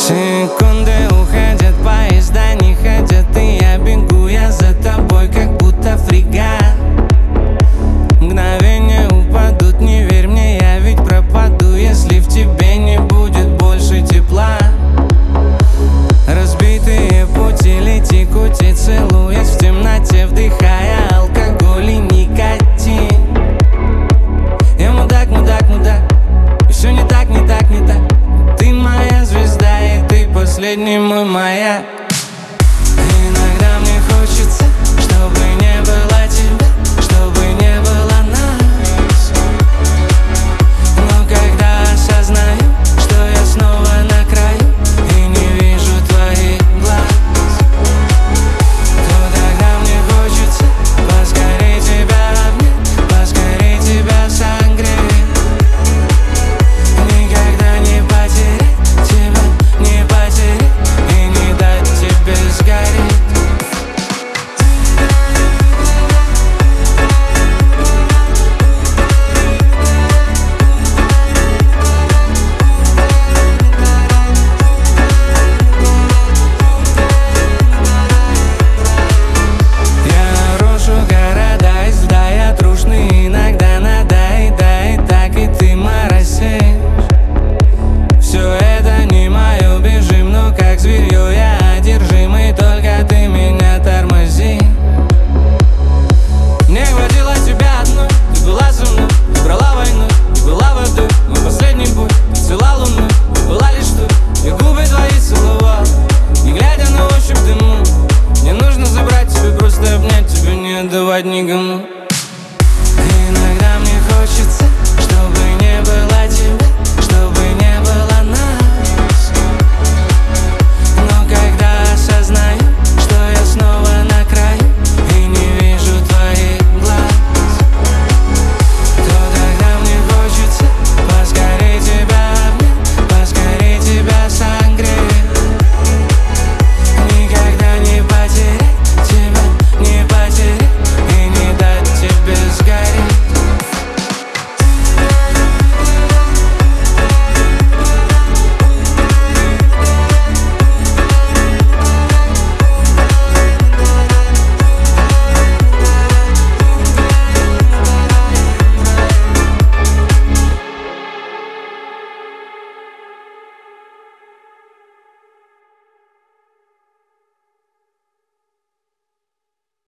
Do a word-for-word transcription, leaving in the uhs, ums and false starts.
Секунды уходят, поезда не ходят, и я бегу, я за тобой, как будто фрегат. Мгновения упадут, не верь мне, я ведь пропаду, если в тебе не будет больше тепла. Разбитые пути, лети, кути, целуясь в темноте, вдыхая алкоголь и никотин. Я мудак, мудак, мудак, и все не так, не так, не так. Ты моя звезда, и ты последний